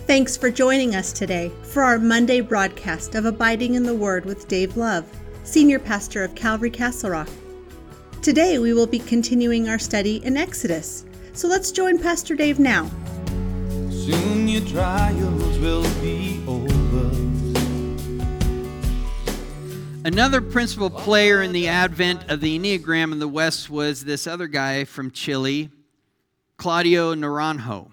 Thanks for joining us today for our Monday broadcast of Abiding in the Word with Dave Love, Senior Pastor of Calvary Castle Rock. Today we will be continuing our study in Exodus, so let's join Pastor Dave now. Soon your trials will be over. Another principal player in the advent of the Enneagram in the West was this other guy from Chile, Claudio Naranjo.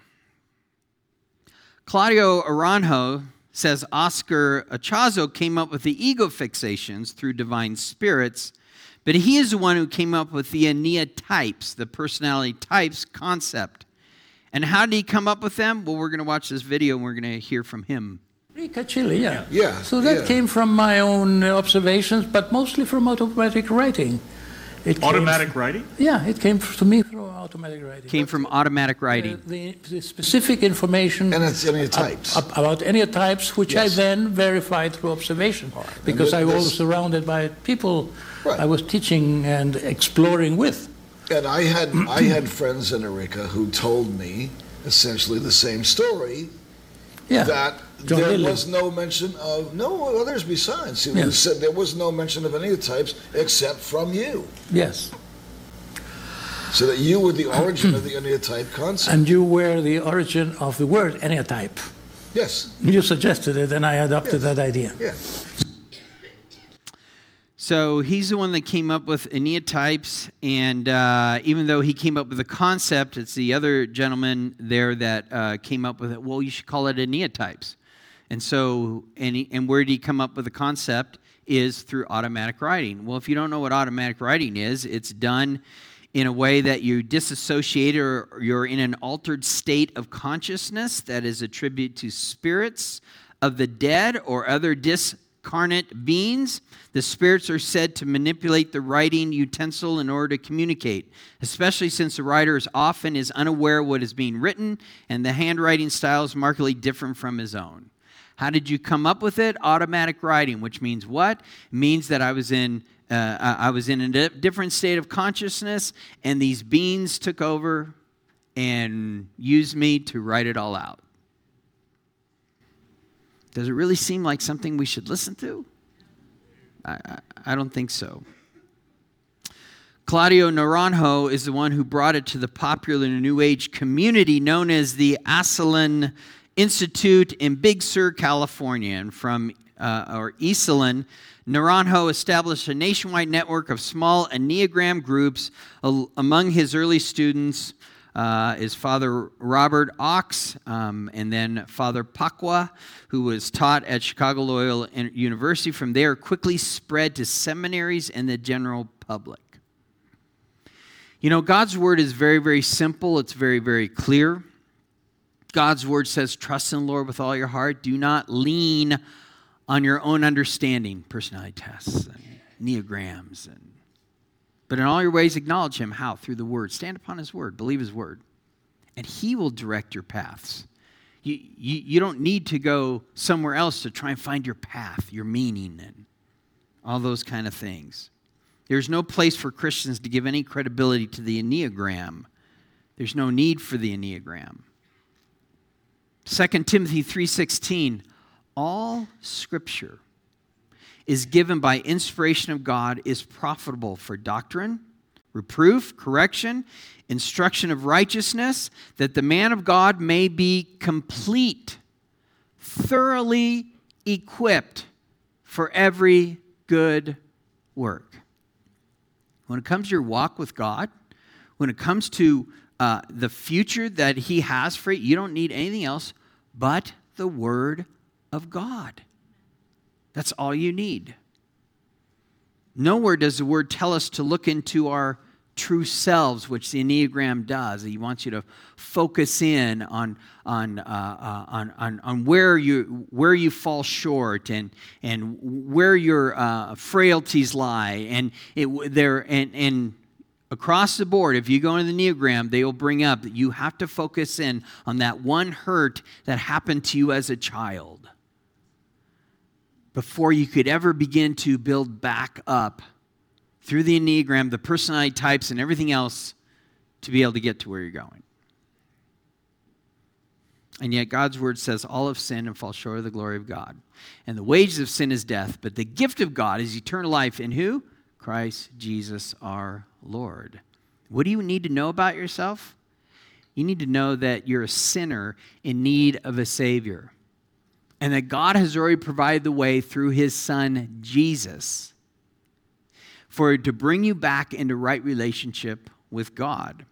Claudio Naranjo says Oscar Achazo came up with the ego fixations through divine spirits, but he is the one who came up with the Enneatypes, types, the personality types concept. And how did he come up with them? Well, we're going to watch this video and we're going to hear from him. Rica, Chile, yeah. Yeah. So that came from my own observations, but mostly from automatic writing. Automatic writing? Yeah, it came to me through automatic writing. Came from automatic writing. The specific information And it's Enneatypes. about Enneatypes, which Yes. I then verified through observation, Right. because And I this- was surrounded by people Right. I was teaching and exploring with. And I had friends in Arica who told me essentially the same story, Yeah. that John there Lilly. was no mention of, no others besides. He Yes. said there was no mention of Enneatypes except from you. Yes. So that you were the origin of the Enneatype concept. And you were the origin of the word Enneatype. Yes. You suggested it, and I adopted Yes. that idea. Yeah. So he's the one that came up with Enneatypes, and even though he came up with the concept, it's the other gentleman there that came up with it. Well, you should call it Enneatypes. And so, and where did he come up with the concept? Is through automatic writing. Well, if you don't know what automatic writing is, it's done in a way that you disassociate or you're in an altered state of consciousness that is attributed to spirits of the dead or other discarnate beings. The spirits are said to manipulate the writing utensil in order to communicate, especially since the writer often is unaware of what is being written and the handwriting style is markedly different from his own. How did you come up with it? Automatic writing, which means what? It means that I was in a different state of consciousness, and these beings took over and used me to write it all out. Does it really seem like something we should listen to? I don't think so. Claudio Naranjo is the one who brought it to the popular New Age community known as the Esalen Institute in Big Sur, California. And from Esalen, Naranjo established a nationwide network of small Enneagram groups. Among his early students is Father Robert Ox, and then Father Pacwa, who was taught at Chicago Loyola University. From there, quickly spread to seminaries and the general public. You know, God's word is very, very simple. It's very, very clear. God's word says, trust in the Lord with all your heart. Do not lean on your own understanding, personality tests and Enneagrams, but in all your ways acknowledge him. How? Through the word. Stand upon his word. Believe his word. And he will direct your paths. You don't need to go somewhere else to try and find your path, your meaning, and all those kind of things. There's no place for Christians to give any credibility to the Enneagram. There's no need for the Enneagram. 2 Timothy 3:16, all Scripture is given by inspiration of God, is profitable for doctrine, reproof, correction, instruction of righteousness, that the man of God may be complete, thoroughly equipped for every good work. When it comes to your walk with God, when it comes to the future that he has for you, you don't need anything else but the Word of God. That's all you need. Nowhere does the Word tell us to look into our true selves, which the Enneagram does. He wants you to focus in on where you fall short and where your frailties lie. And across the board, if you go into the Enneagram, they will bring up that you have to focus in on that one hurt that happened to you as a child before you could ever begin to build back up through the Enneagram, the personality types, and everything else to be able to get to where you're going. And yet God's word says all have sinned and fall short of the glory of God. And the wages of sin is death, but the gift of God is eternal life in who? Christ Jesus our Lord. What do you need to know about yourself? You need to know that you're a sinner in need of a Savior. And that God has already provided the way through his Son, Jesus, to bring you back into right relationship with God.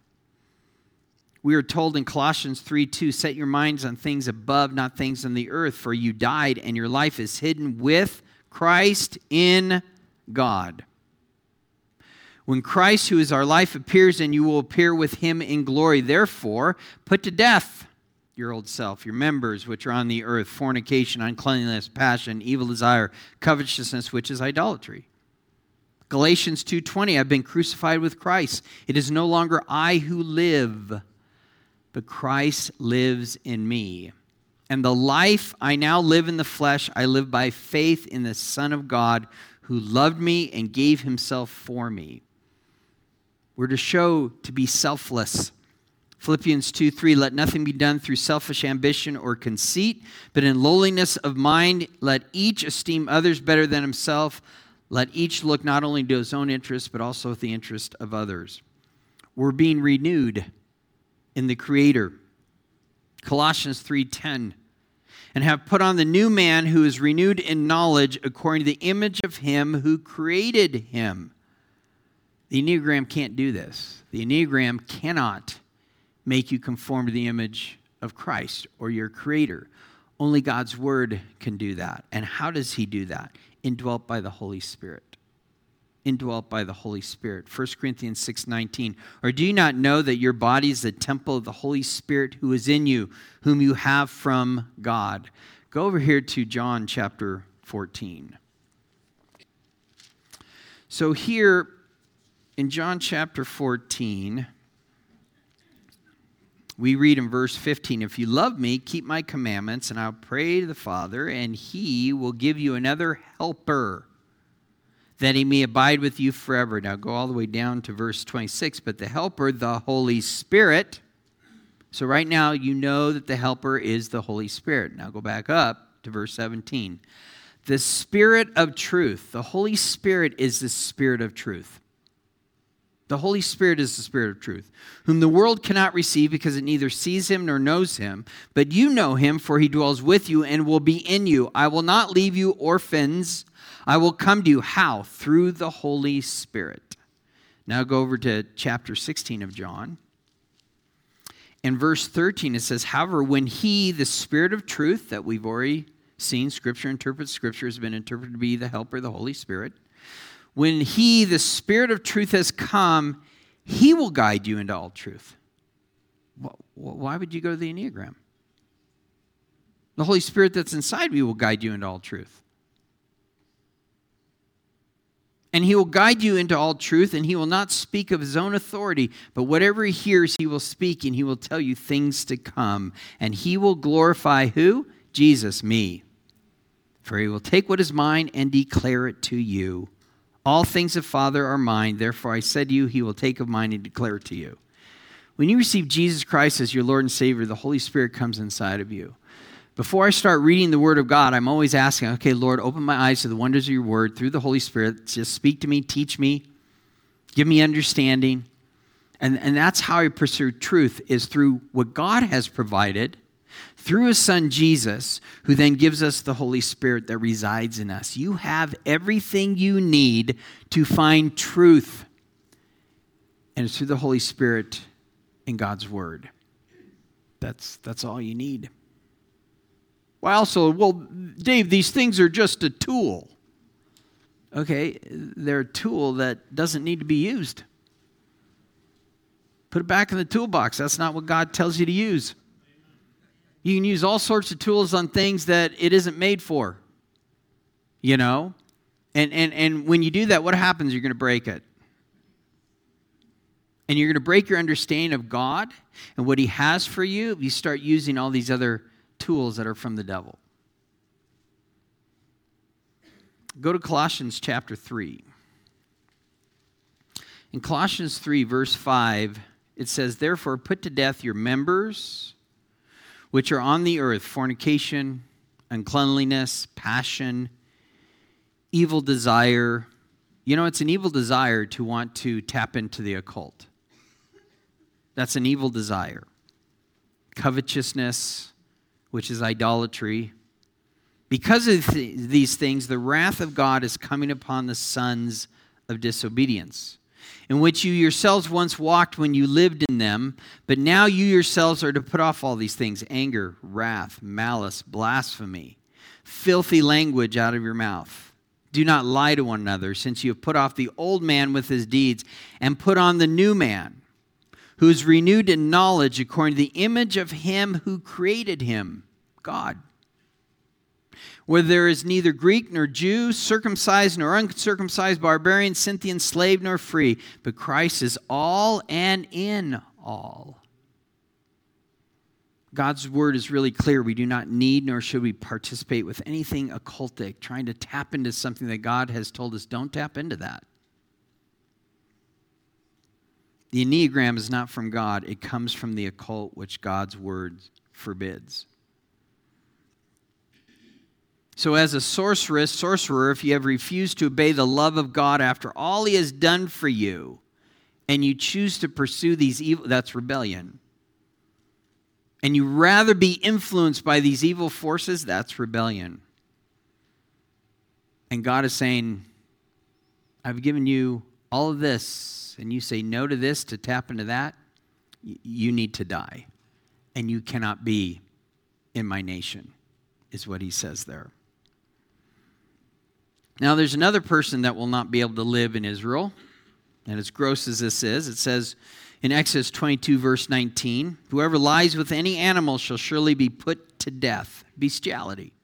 We are told in Colossians 3:2, set your minds on things above, not things on the earth, for you died and your life is hidden with Christ in God. When Christ, who is our life, appears, and you will appear with him in glory. Therefore, put to death your old self, your members which are on the earth, fornication, uncleanness, passion, evil desire, covetousness, which is idolatry. Galatians 2:20, I've been crucified with Christ. It is no longer I who live, but Christ lives in me. And the life I now live in the flesh, I live by faith in the Son of God, who loved me and gave himself for me. We're to be selfless. Philippians 2:3, let nothing be done through selfish ambition or conceit, but in lowliness of mind, let each esteem others better than himself. Let each look not only to his own interest, but also to the interest of others. We're being renewed in the Creator. Colossians 3:10, and have put on the new man who is renewed in knowledge according to the image of him who created him. The Enneagram can't do this. The Enneagram cannot make you conform to the image of Christ or your Creator. Only God's Word can do that. And how does he do that? Indwelt by the Holy Spirit. Indwelt by the Holy Spirit. 1 Corinthians 6:19. Or do you not know that your body is the temple of the Holy Spirit who is in you, whom you have from God? Go over here to John chapter 14. So here in John chapter 14, we read in verse 15, if you love me, keep my commandments, and I'll pray to the Father, and he will give you another helper, that he may abide with you forever. Now go all the way down to verse 26. But the helper, the Holy Spirit. So right now you know that the helper is the Holy Spirit. Now go back up to verse 17. The Spirit of truth. The Holy Spirit is the Spirit of truth. The Holy Spirit is the Spirit of truth, whom the world cannot receive because it neither sees him nor knows him. But you know him, for he dwells with you and will be in you. I will not leave you orphans. I will come to you. How? Through the Holy Spirit. Now go over to chapter 16 of John. In verse 13 it says, however, when he, the Spirit of truth, that we've already seen, Scripture interprets Scripture, has been interpreted to be the helper, the Holy Spirit. When he, the Spirit of truth, has come, he will guide you into all truth. Why would you go to the Enneagram? The Holy Spirit that's inside of you will guide you into all truth. And he will guide you into all truth, and he will not speak of his own authority, but whatever he hears, he will speak, and he will tell you things to come. And he will glorify who? Jesus, me. For he will take what is mine and declare it to you. All things of Father are mine, therefore I said to you, he will take of mine and declare it to you. When you receive Jesus Christ as your Lord and Savior, the Holy Spirit comes inside of you. Before I start reading the Word of God, I'm always asking, okay, Lord, open my eyes to the wonders of your Word through the Holy Spirit. Just speak to me, teach me, give me understanding. And that's how I pursue truth, is through what God has provided, through his Son Jesus, who then gives us the Holy Spirit that resides in us. You have everything you need to find truth. And it's through the Holy Spirit in God's Word. That's all you need. Well, Dave, these things are just a tool. Okay, they're a tool that doesn't need to be used. Put it back in the toolbox. That's not what God tells you to use. You can use all sorts of tools on things that it isn't made for. You know? And when you do that, what happens? You're going to break it. And you're going to break your understanding of God and what he has for you if you start using all these other tools that are from the devil. Go to Colossians chapter 3. In Colossians 3, verse 5, it says, therefore put to death your members which are on the earth, fornication, uncleanliness, passion, evil desire. You know, it's an evil desire to want to tap into the occult. That's an evil desire. Covetousness, which is idolatry. Because of these things, the wrath of God is coming upon the sons of disobedience, in which you yourselves once walked when you lived in them, but now you yourselves are to put off all these things: anger, wrath, malice, blasphemy, filthy language out of your mouth. Do not lie to one another, since you have put off the old man with his deeds and put on the new man, who is renewed in knowledge according to the image of him who created him, God. Where there is neither Greek nor Jew, circumcised nor uncircumcised, barbarian, Scythian, slave nor free, but Christ is all and in all. God's word is really clear. We do not need nor should we participate with anything occultic, trying to tap into something that God has told us, don't tap into that. The Enneagram is not from God. It comes from the occult, which God's word forbids. So as a sorcerer, if you have refused to obey the love of God after all he has done for you, and you choose to pursue these evil, that's rebellion. And you rather be influenced by these evil forces, that's rebellion. And God is saying, I've given you all of this, and you say no to this to tap into that, you need to die. And you cannot be in my nation, is what he says there. Now, there's another person that will not be able to live in Israel. And as gross as this is, it says in Exodus 22, verse 19, whoever lies with any animal shall surely be put to death. Bestiality.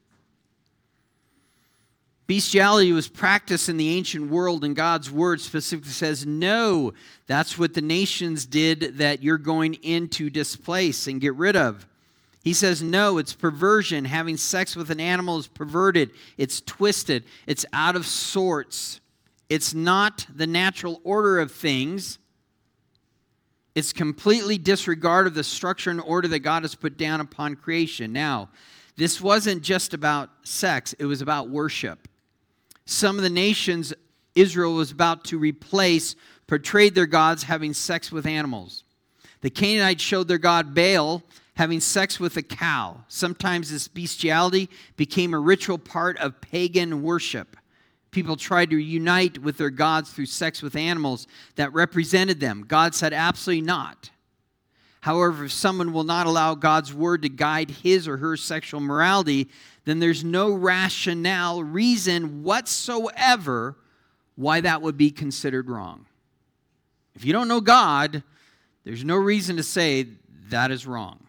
Bestiality was practiced in the ancient world, and God's word specifically says, no, that's what the nations did that you're going in to displace and get rid of. He says, no, it's perversion. Having sex with an animal is perverted. It's twisted. It's out of sorts. It's not the natural order of things. It's completely disregard of the structure and order that God has put down upon creation. Now, this wasn't just about sex. It was about worship. Some of the nations Israel was about to replace portrayed their gods having sex with animals. The Canaanites showed their god Baal having sex with a cow. Sometimes this bestiality became a ritual part of pagan worship. People tried to unite with their gods through sex with animals that represented them. God said absolutely not. However, if someone will not allow God's word to guide his or her sexual morality, then there's no rationale, reason whatsoever why that would be considered wrong. If you don't know God, there's no reason to say that is wrong.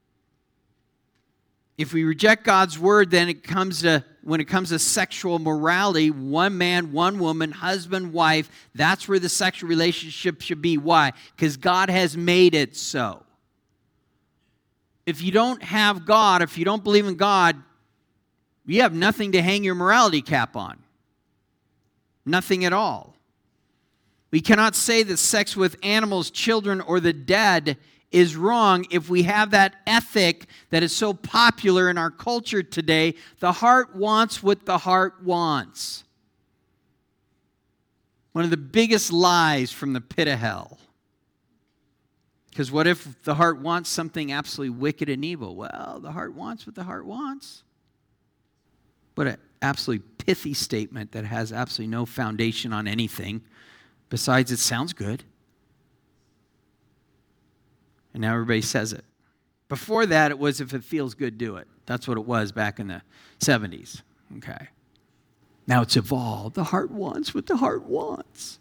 If we reject God's word, then when it comes to sexual morality, one man, one woman, husband, wife, that's where the sexual relationship should be. Why? Because God has made it so. If you don't have God, if you don't believe in God, you have nothing to hang your morality cap on. Nothing at all. We cannot say that sex with animals, children, or the dead is wrong if we have that ethic that is so popular in our culture today. The heart wants what the heart wants. One of the biggest lies from the pit of hell. Because what if the heart wants something absolutely wicked and evil? Well, the heart wants what the heart wants. What an absolutely pithy statement that has absolutely no foundation on anything. Besides, it sounds good. And now everybody says it. Before that, it was if it feels good, do it. That's what it was back in the 70s. Okay. Now it's evolved. The heart wants what the heart wants.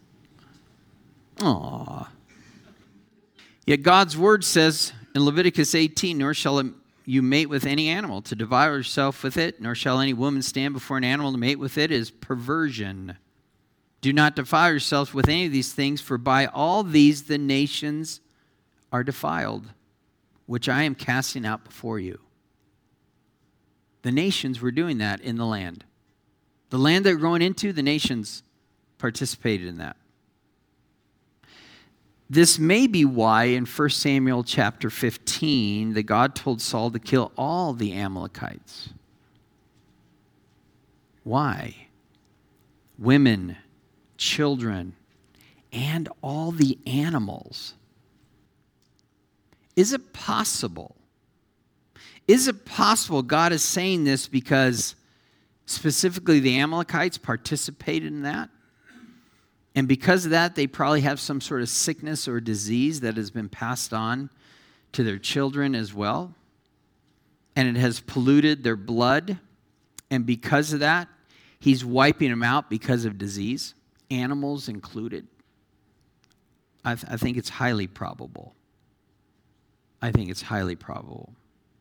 Aww. Yet God's word says in Leviticus 18, nor shall you mate with any animal to devour yourself with it, nor shall any woman stand before an animal to mate with it, is perversion. Do not defile yourselves with any of these things, for by all these the nations are defiled, which I am casting out before you. The nations were doing that in the land. The land they were going into, the nations participated in that. This may be why in 1 Samuel chapter 15, that God told Saul to kill all the Amalekites. Why? Women, children, and all the animals. Is it possible? Is it possible God is saying this because specifically the Amalekites participated in that? And because of that, they probably have some sort of sickness or disease that has been passed on to their children as well. And it has polluted their blood. And because of that, he's wiping them out because of disease, animals included. I think it's highly probable. I think it's highly probable.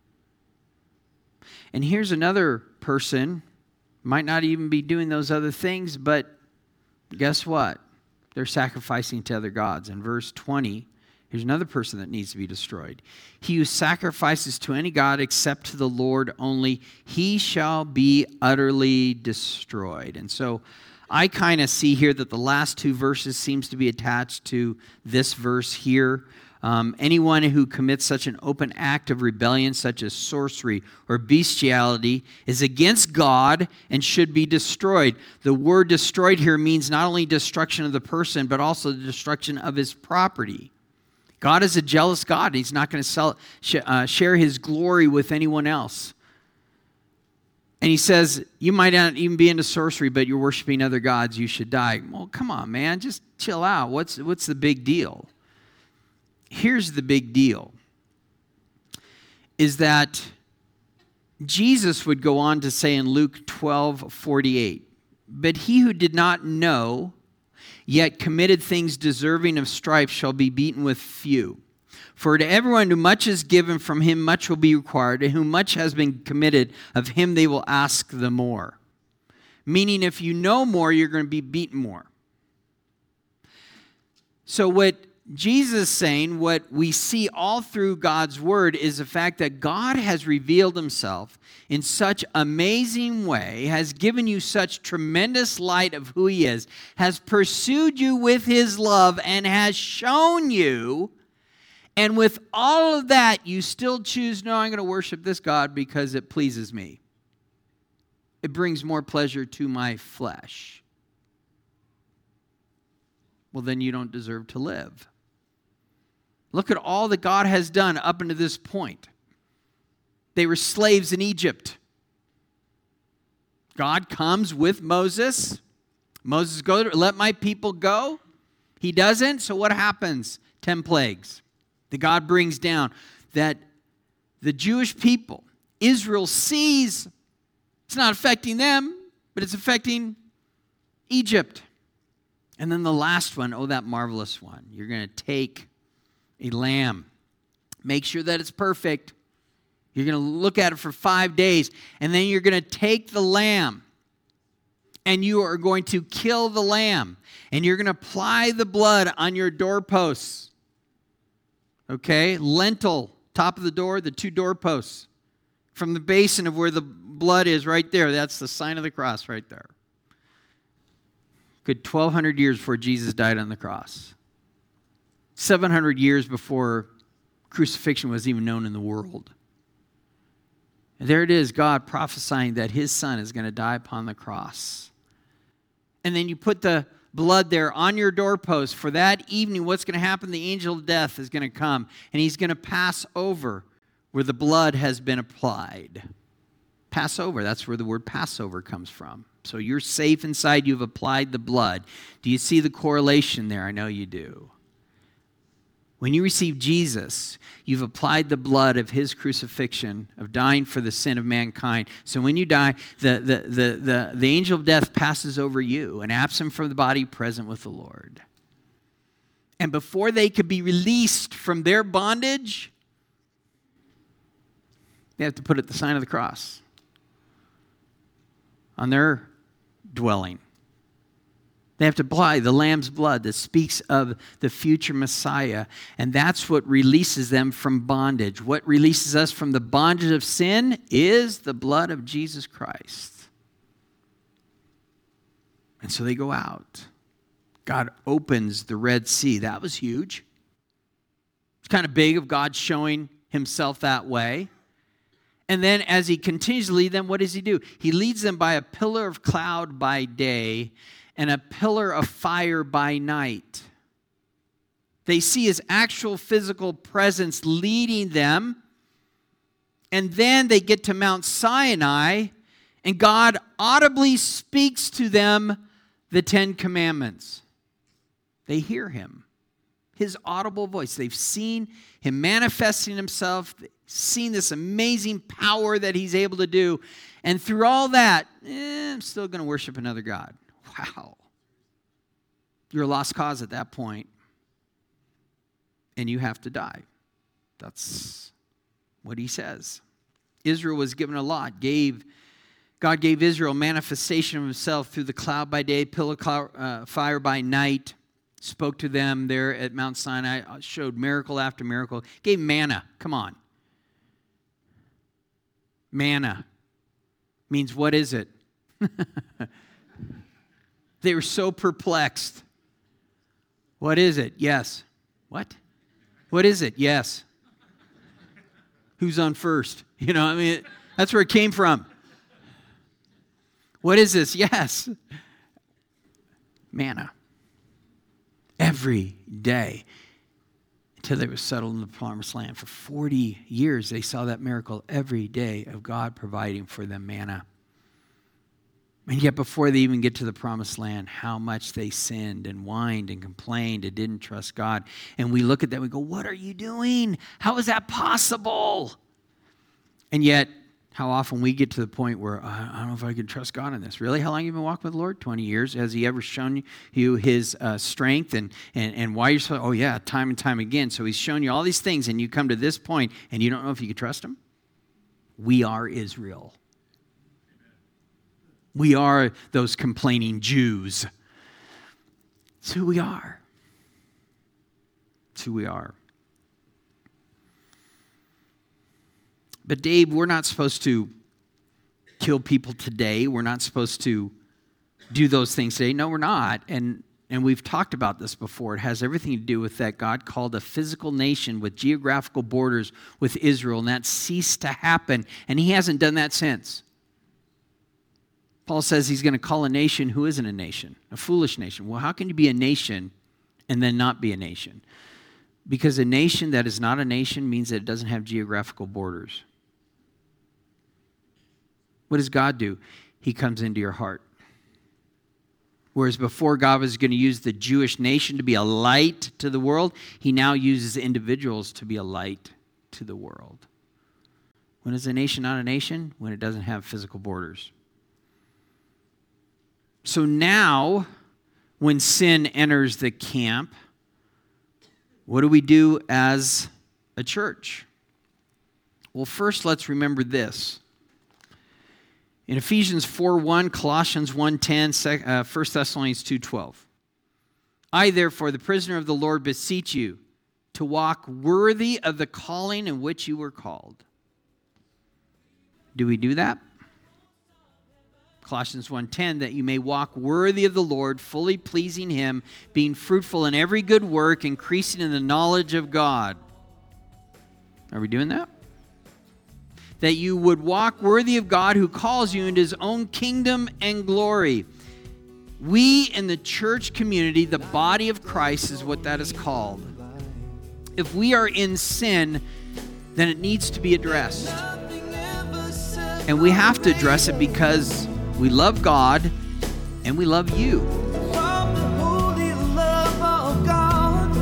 And here's another person, might not even be doing those other things, but guess what? They're sacrificing to other gods. In verse 20, here's another person that needs to be destroyed. He who sacrifices to any god except to the Lord only, he shall be utterly destroyed. And so I kind of see here that the last two verses seems to be attached to this verse here. Anyone who commits such an open act of rebellion, such as sorcery or bestiality, is against God and should be destroyed. The word destroyed here means not only destruction of the person, but also the destruction of his property. God is a jealous God. He's not going to share his glory with anyone else. And he says, you might not even be into sorcery, but you're worshiping other gods, you should die. Well, come on, man, just chill out. What's the big deal? Here's the big deal, is that Jesus would go on to say in Luke 12:48, but he who did not know, yet committed things deserving of strife shall be beaten with few. For to everyone who much is given, from him much will be required, and whom much has been committed, of him they will ask the more. Meaning if you know more, you're going to be beaten more. So what Jesus is saying, what we see all through God's word, is the fact that God has revealed himself in such amazing way, has given you such tremendous light of who he is, has pursued you with his love, and has shown you. And with all of that, you still choose, no, I'm going to worship this God because it pleases me. It brings more pleasure to my flesh. Well, then you don't deserve to live. Look at all that God has done up until this point. They were slaves in Egypt. God comes with Moses. Moses goes, let my people go. He doesn't, so what happens? 10 plagues that God brings down. That the Jewish people, Israel, sees it's not affecting them, but it's affecting Egypt. And then the last one, oh, that marvelous one. You're going to take a lamb. Make sure that it's perfect. You're going to look at it for 5 days, and then you're going to take the lamb, and you are going to kill the lamb, and you're going to apply the blood on your doorposts. Okay? Lintel, top of the door, the 2 doorposts. From the basin of where the blood is right there, that's the sign of the cross right there. Good 1,200 years before Jesus died on the cross. 700 years before crucifixion was even known in the world. And there it is, God prophesying that his son is going to die upon the cross. And then you put the blood there on your doorpost. For that evening, what's going to happen? The angel of death is going to come, and he's going to pass over where the blood has been applied. Passover, that's where the word Passover comes from. So you're safe inside, you've applied the blood. Do you see the correlation there? I know you do. When you receive Jesus, you've applied the blood of his crucifixion, of dying for the sin of mankind. So when you die, the angel of death passes over you and absent from the body, present with the Lord. And before they could be released from their bondage, they have to put it the sign of the cross on their dwelling. They have to apply the Lamb's blood that speaks of the future Messiah. And that's what releases them from bondage. What releases us from the bondage of sin is the blood of Jesus Christ. And so they go out. God opens the Red Sea. That was huge. It's kind of big of God showing himself that way. And then as he continues to lead them, what does he do? He leads them by a pillar of cloud by day and a pillar of fire by night. They see his actual physical presence leading them. And then they get to Mount Sinai, and God audibly speaks to them the 10 Commandments. They hear him, his audible voice. They've seen him manifesting himself, seen this amazing power that he's able to do. And through all that, I'm still going to worship another God. Wow. You're a lost cause at that point, and you have to die. That's what he says. Israel was given a lot. God gave Israel a manifestation of himself through the cloud by day, pillar of fire by night. Spoke to them there at Mount Sinai, showed miracle after miracle. Gave manna. Come on. Manna means, what is it? They were so perplexed. What is it? Yes. What? What is it? Yes. Who's on first? That's where it came from. What is this? Yes. Manna. Every day. Until they were settled in the promised land. For 40 years, they saw that miracle every day of God providing for them manna. And yet before they even get to the promised land, how much they sinned and whined and complained and didn't trust God. And we look at that and we go, what are you doing? How is that possible? And yet, how often we get to the point where, I don't know if I can trust God in this. Really? How long have you been walking with the Lord? 20 years. Has he ever shown you his strength and why you're so, oh yeah, time and time again. So he's shown you all these things and you come to this point and you don't know if you can trust him? We are Israel. We are those complaining Jews. It's who we are. It's who we are. But Dave, we're not supposed to kill people today. We're not supposed to do those things today. No, we're not. And we've talked about this before. It has everything to do with that God called a physical nation with geographical borders with Israel, and that ceased to happen. And he hasn't done that since. Paul says he's going to call a nation who isn't a nation, a foolish nation. Well, how can you be a nation and then not be a nation? Because a nation that is not a nation means that it doesn't have geographical borders. What does God do? He comes into your heart. Whereas before God was going to use the Jewish nation to be a light to the world, he now uses individuals to be a light to the world. When is a nation not a nation? When it doesn't have physical borders. So now, when sin enters the camp, what do we do as a church? Well, first, let's remember this. In Ephesians 4:1, Colossians 1:10, 1 Thessalonians 2:12. I, therefore, the prisoner of the Lord, beseech you to walk worthy of the calling in which you were called. Do we do that? Colossians 1:10, that you may walk worthy of the Lord, fully pleasing him, being fruitful in every good work, increasing in the knowledge of God. Are we doing that? That you would walk worthy of God who calls you into his own kingdom and glory. We in the church community, the body of Christ is what that is called. If we are in sin, then it needs to be addressed. And we have to address it because we love God and we love you. From the holy love of God,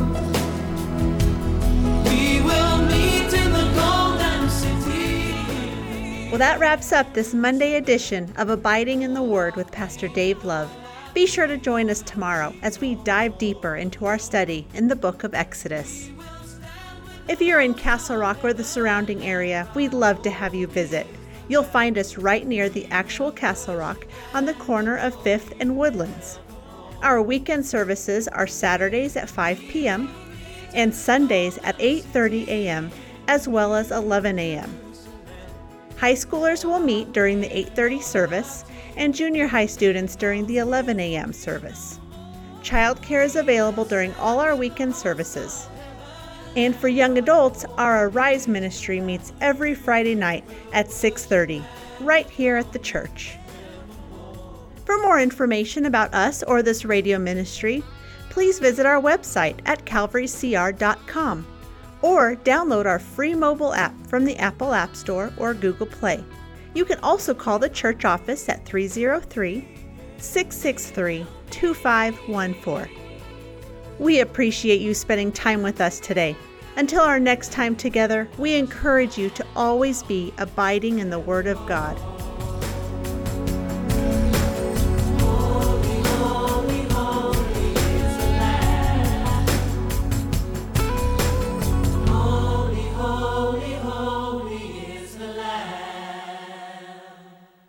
we will meet in the golden city. Well, that wraps up this Monday edition of Abiding in the Word with Pastor Dave Love. Be sure to join us tomorrow as we dive deeper into our study in the book of Exodus. If you're in Castle Rock or the surrounding area, we'd love to have you visit. You'll find us right near the actual Castle Rock on the corner of 5th and Woodlands. Our weekend services are Saturdays at 5 p.m. and Sundays at 8:30 a.m. as well as 11 a.m. High schoolers will meet during the 8:30 service and junior high students during the 11 a.m. service. Childcare is available during all our weekend services. And for young adults, our Arise ministry meets every Friday night at 6:30, right here at the church. For more information about us or this radio ministry, please visit our website at calvarycr.com or download our free mobile app from the Apple App Store or Google Play. You can also call the church office at 303-663-2514. We appreciate you spending time with us today. Until our next time together, we encourage you to always be abiding in the Word of God.